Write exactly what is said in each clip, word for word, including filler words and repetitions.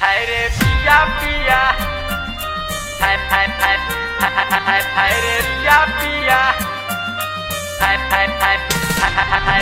हाय रे पिया पिया हाय हाय हाय हाय हाय हाय रे पिया पिया हाय हाय हाय हाय हाय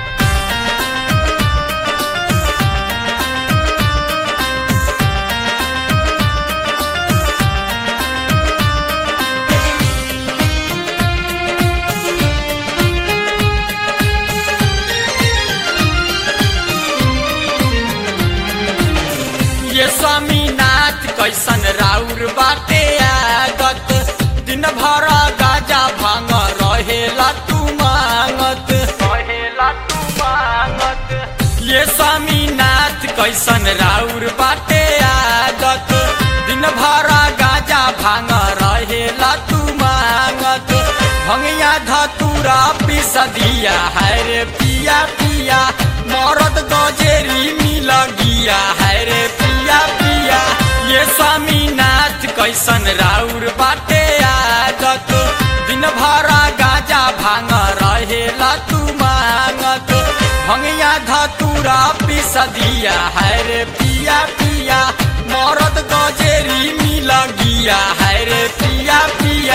ये स्वामीनाथ कैसन राउर बाटे आगत दिन भर गाजा भांग रहेला तू मांगत रहेला तू मांगत ये स्वामीनाथ कैसन राउर बाटे आगत दिन भर गाजा भांग रहेला तू मांगत भंगिया धतूरा पिस दिया है रे पिया पिया मरद गजेरी मिल गिया है रे पिया पिया ये स्वामीनाथ कैसन राउर बाटे आगत दिन भर गाजा भांग रहेला तू मांगत भंगिया धतूरा पिस दिया है रे पिया पिया मरद गजेरी मिल गिया है रे पिया पिया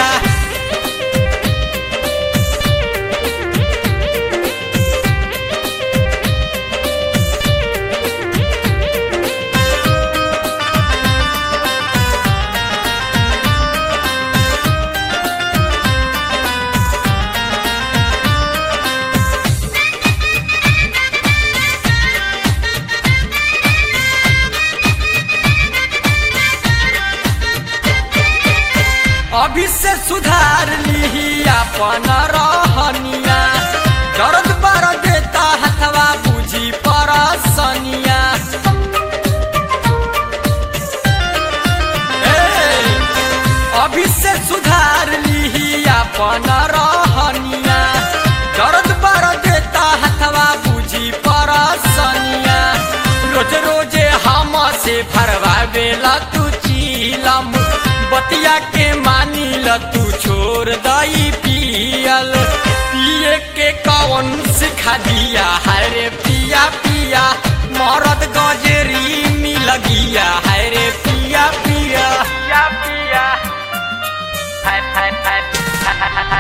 अभी से सुधार ली अपन रहनिया दर्द बर देता हथवा बुझी परसनिया अभी से सुधार ली अपन रहनिया दर्द बर देता हथवा बुझी परसनिया रोज रोजे हम से भरवावेला तू चीलम बतिया के मानी ल तू छोड़ दई पियल पिए के कौन सिखा दिया है रे पिया पिया मरद गजेरी मिल गिया है रे पिया पिया पिया पिया हाय हाय हाय हाय हाय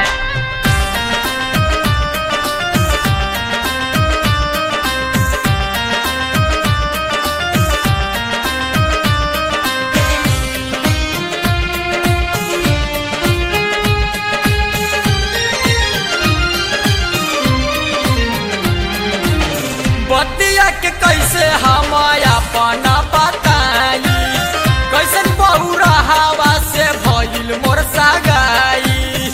बतिया के कैसे हम अपन बताई कैसन बहुरा हवा से भइल मोर सगाई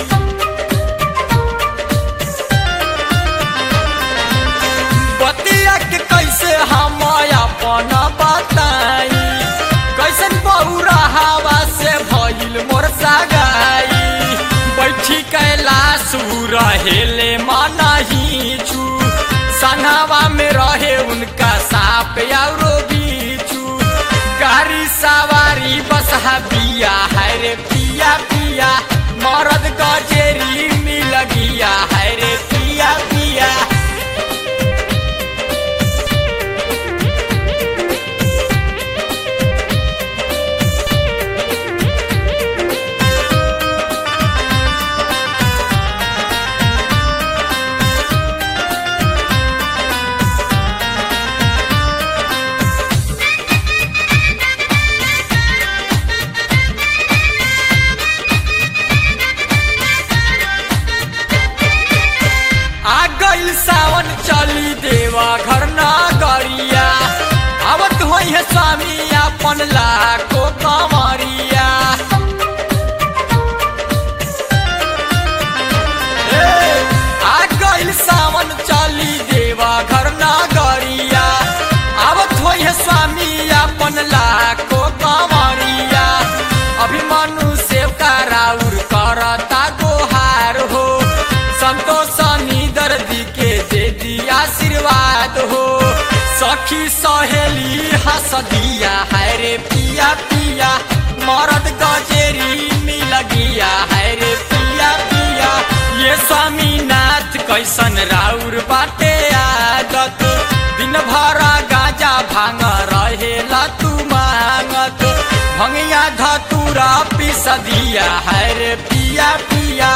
बतिया के कैसे हम अपन बताई कैसन बहुरा हवा से भइल मोर सगाई बैठी कैलाश रहेले मनही छु सन्हावा में रहे उनका सांप और बीचू गाड़ी सवारी बसहा बिया है रे पिया पिया मरद गजेरी मिल गिया है रे पिया पिया सावन चली देवा घर न गरिया आवत होई है स्वामी अपन लाखो कमरिया आ गइल सावन चली देवा घर न गरिया आवत होई है स्वामी अपन लाखो कमरिया अभिमनु सेव का राउर करता गोहार हो संतोष दर्दी के दे दिया आशीर्वाद हो सखी सहेली हंस दिया है रे पिया पिया मरद गजेरी मिल गिया है रे पिया पिया ये स्वामीनाथ कैसन राउर बाटे आगत दिन भर गाजा भांग रहेला तू मांग भंगिया धतूरा पिस दिया है रे पिया पिया